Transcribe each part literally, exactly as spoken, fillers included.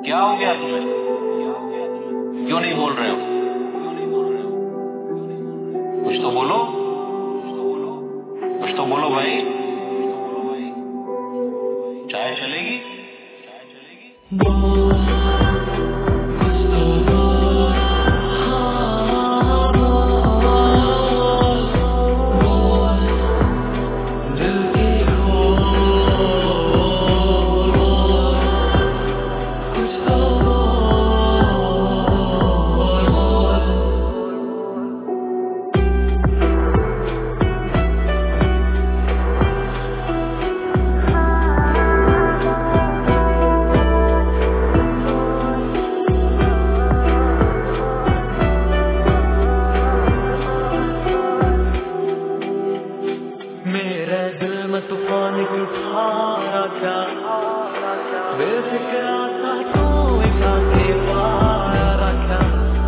क्या हो गया तुम्हें? क्यों नहीं बोल रहे हो? कुछ तो बोलो, कुछ तो बोलो भाई। चाय चलेगी? मेरे दिल में तूफान क्यों उठा रखा, बेफिक्रा सा तू इठा के पाया रखा,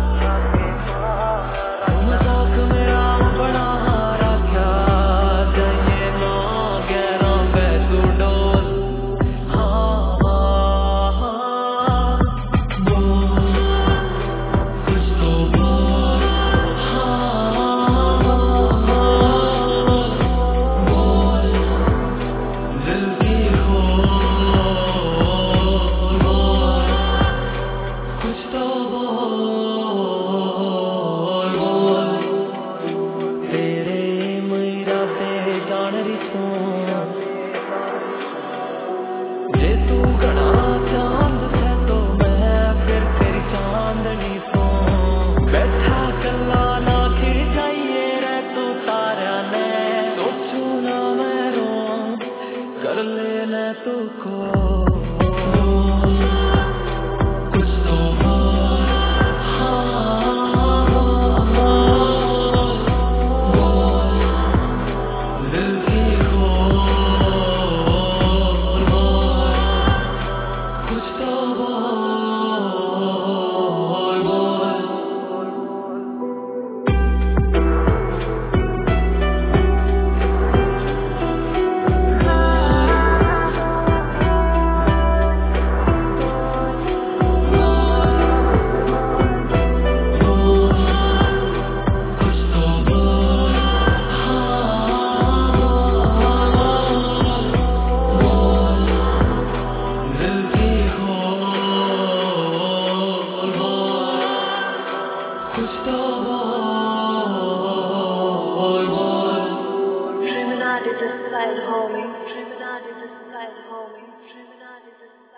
मजाक मेरा बड़ा रखा, जाइए ना गहरा पे तू डोल। हाँ हाँ हाँ बोल, कुछ तो बोल। हाँ बोल, दिल की खोल बोल, कुछ तो बोल बोल। तेरे मेरा ते जान रही तू, जे तू घना चांद है तो मैं फिर तेरी चांदनी तू। बैठा कल्ला ना खिंचाइए रे तू तारा ने, सोचू ना मैं रो कर लेना तू को। कुछ तो बोल। हाँ बोल, दिल की खोल बोल, कुछ तो बोल बोल। कुछ तो बोल। हाँ बोल, दिल की खोल बोल, कुछ तो बोल बोल। Trinidad is a style homie. Trinidad is a style homie. Trinidad is a